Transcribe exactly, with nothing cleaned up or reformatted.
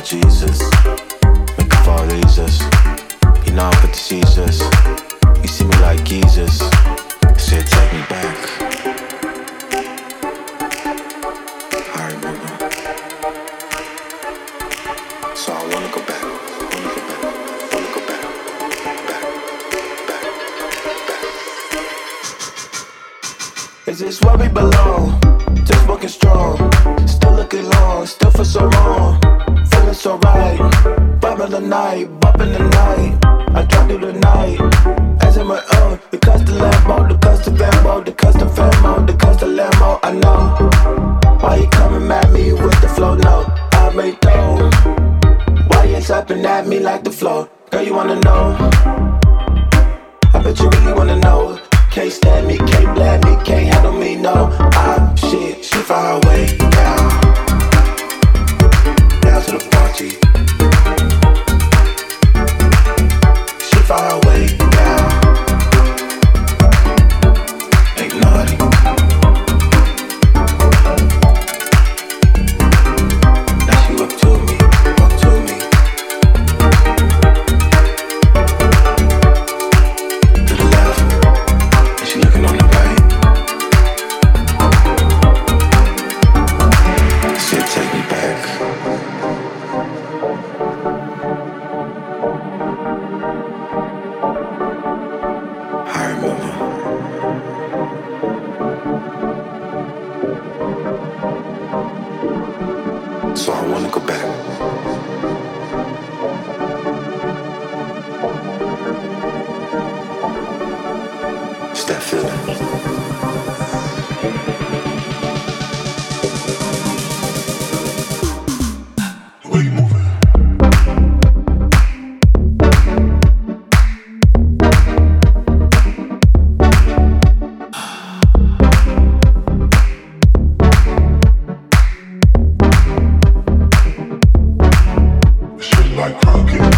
Jesus. Make the fall Jesus. You know I put the Jesus. You see me like Jesus. Said take me back. I remember. So I wanna go back. Wanna go back. Wanna go back. Back. Back. Back. Is this where we belong? Just walking strong. Still looking long. Still for so long. Feeling so right. Vibing the night. Bumping the night. I drive through the night. As in my own. The custom Lambo. The custom Bambo. The custom Famo. The custom Lambo. I know. Why you coming at me with the flow? No, I made dough. Why you slapping at me like the flow? Girl, you wanna know? I bet you really wanna know. Can't stand me, can't blame me, can't handle me, no. I'm shit, she far away, down. Down to the party. She far away, down. Ain't naughty. Now she up to me, up to me. To the left, and she looking on the right. Said take me back. I remember. So I wanna go back. It's that feeling. The way you moving. Shit like crooked.